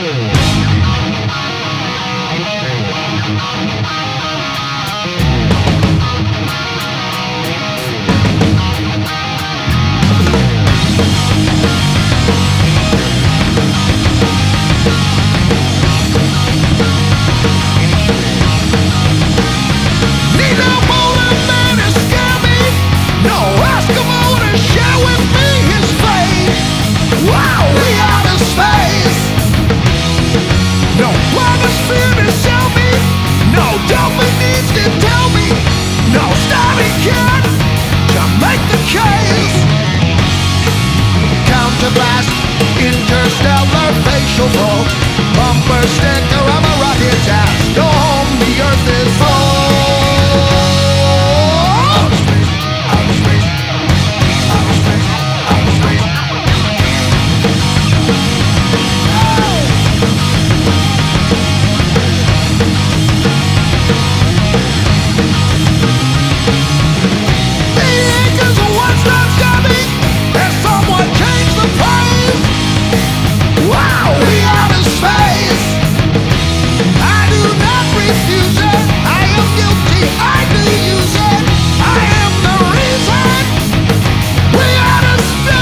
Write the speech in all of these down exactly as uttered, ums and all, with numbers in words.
Interstellar facial vault, bumper sticker of a rocket ass. Go home, the earth is full. Outer space, outer space, outer space, outer space. The acres of one-stop shopping has somewhat changed the price. Wow, we outer space. I do not refuse it. I am guilty. I do use it. I am the reason. We outer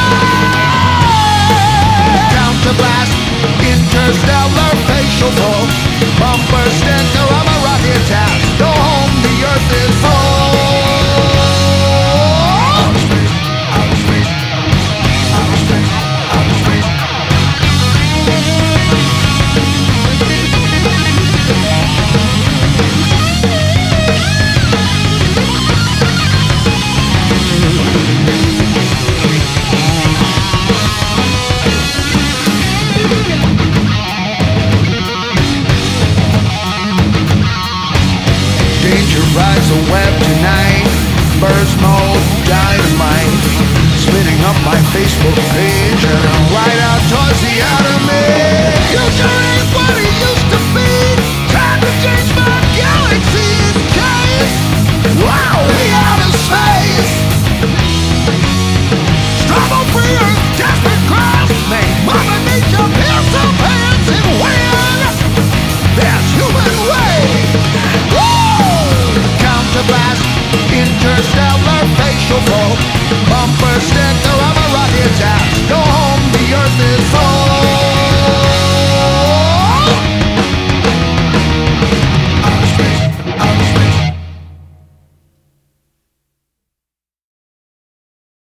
space. Counterblast, interstellar facial vault, bumper sticker of a rocket task. Go home, the earth is full. Outer space, outer space, outer space, outer space. Danger rides the web tonight. Burst mode, dynamite. Spinning up my Facebook page and I'll write out